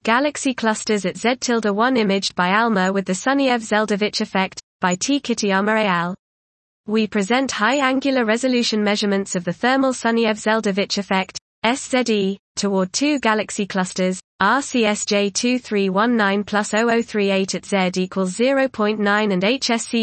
Galaxy clusters at Z-1 imaged by ALMA with the Sunyaev-Zeldovich effect, by T. Kitayama et al. We present high angular resolution measurements of the thermal Sunyaev-Zeldovich effect, SZE, toward two galaxy clusters, RCSJ2319 plus 0038 at Z equals 0.9 and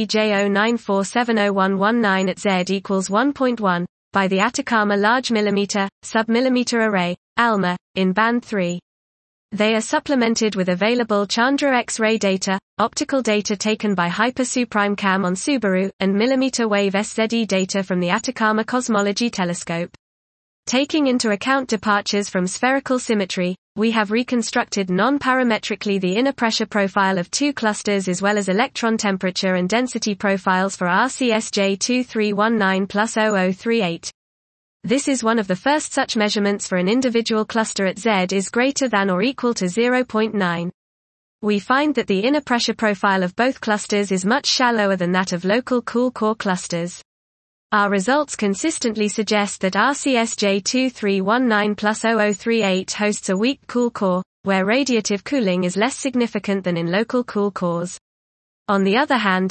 HSCJ09470119 at Z equals 1.1, by the Atacama Large Millimeter, Submillimeter Array, ALMA, in Band 3. They are supplemented with available Chandra X-ray data, optical data taken by Hyper-SU-Prime-Cam on Subaru, and millimeter wave SZE data from the Atacama Cosmology Telescope. Taking into account departures from spherical symmetry, we have reconstructed non-parametrically the inner pressure profile of two clusters as well as electron temperature and density profiles for RCSJ2319 plus 0038. This is one of the first such measurements for an individual cluster at Z is greater than or equal to 0.9. We find that the inner pressure profile of both clusters is much shallower than that of local cool core clusters. Our results consistently suggest that RCSJ2319 plus 0038 hosts a weak cool core, where radiative cooling is less significant than in local cool cores. On the other hand,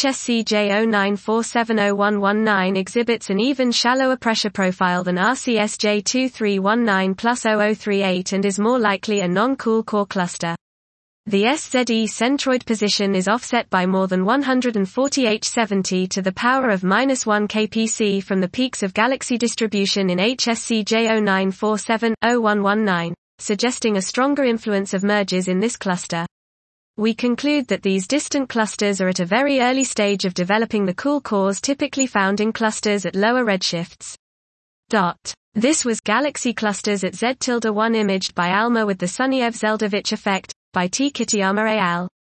HSCJ09470119 exhibits an even shallower pressure profile than RCSJ2319 plus 0038 and is more likely a non-cool core cluster. The SZE centroid position is offset by more than 140 H70 to the power of -1 kpc from the peaks of galaxy distribution in HSCJ09470119, suggesting a stronger influence of mergers in this cluster. We conclude that these distant clusters are at a very early stage of developing the cool cores typically found in clusters at lower redshifts. This was Galaxy Clusters at Z-1 imaged by ALMA with the Sunyaev-Zeldovich effect, by T. Kitayama et al.